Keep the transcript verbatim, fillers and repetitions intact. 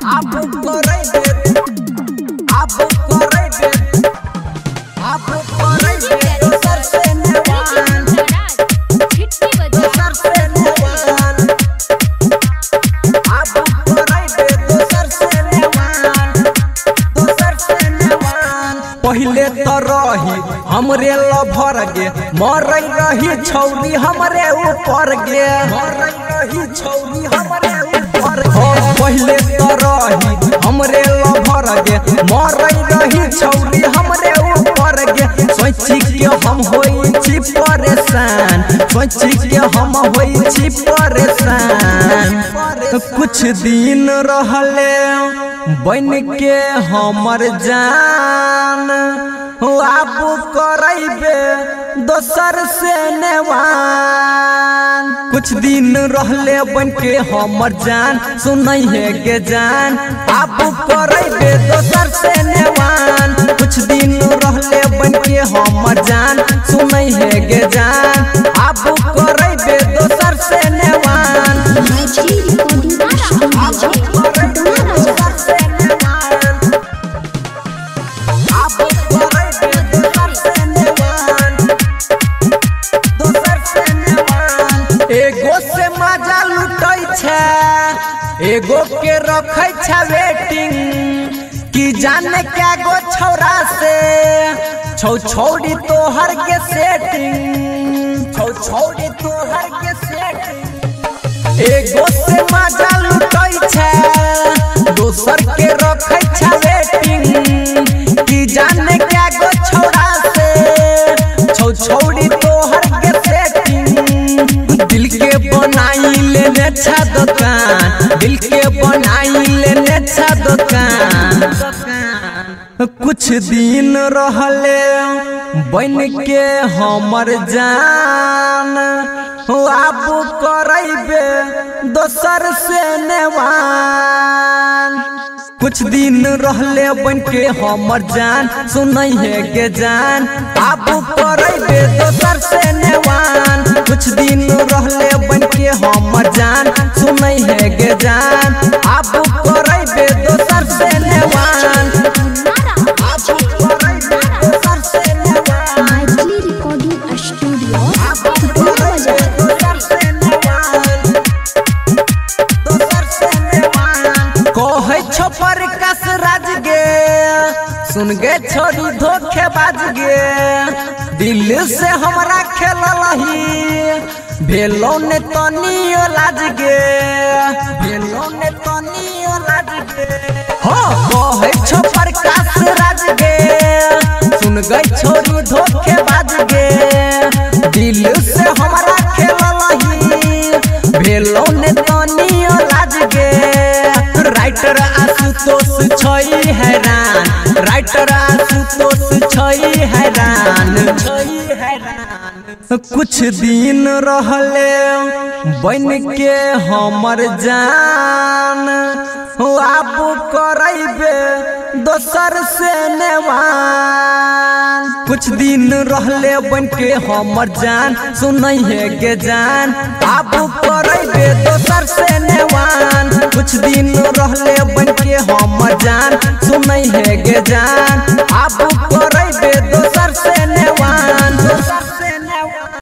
आप करे दे आप करे दे आप करे दे दोसर से नेवान दोसर से नेवान आप करे दे दोसर से नेवान दोसर से नेवान पहिले तो रही हमरे लभर गे मरई रही छौरी हमरे ऊपर गे मरई रही छौरी हमरे ऊपर पहिले तो रही हमरे लभर गे मरई रही छौरी हमरे ऊपर गे सोची के हम होई छी परेशान सोची के हम होई छी परेशान कुछ दिन रहले बन के हमर जान आप करैबे दोसर से नेवान कुछ दिन रहले बन के हमर जान सुनई है के जान आप करैबे दोसर से नेवान कुछ दिन रहले बन के हमर जान सुनई है के जान आप करैबे दोसर से नेवान एगो से मजा लुटै छे एगो के रखै छे वेटिंग कि जाने क्या गो छौरा से छौ छौड़ी तोहर के सेटिंग छौ छौड़ी तोहर के सेटिंग एगो से मजा लुटै छे दोसर के रखै छे वेटिंग कि जाने क्या गो छौरा से छौ छौड़ी तोहर के सेटिंग दिल के बनाई लेने छा दुकान दिल के बनाई लेने छा दुकान कुछ दिन रहले बन के हमर जान आप करैबे दोसर से नेवान कुछ दिन रहले बन के हमर जान सुनई है के जान आप करैबे दोसर से नेवान कुछ दिन रहले बन के हमर जान सुनई है के जान आप करैबे दोसर से नेवान आप करैबे दोसर से नेवान रिकॉर्डिंग स्टूडियो आप करैबे दोसर से नेवान दोसर से नेवान कहै छो पर कस राज गे सुन गे छोरी धोखेबाज गे दिल से हमरा खेललही भेलो ने तनियो लाज गे भेलो ने तनियो लाज गे हो कहै छो पर कस राज गे सुन गे छोरी धोखेबाज गे दिल से हमरा खेललही भेलो ने तनियो लाज गे राइटर आशुतोष छई हैरान राइटर आशुतोष छई हैरान छई हैरान कुछ दिन रहले बन के हमर जान आप करैबे दोसर से नेवान कुछ दिन रहले बन के हमर जान सुनई है के जान आप करैबे दोसर से नेवान कुछ दिन रहले बन के हमर जान सुनई है के जान आप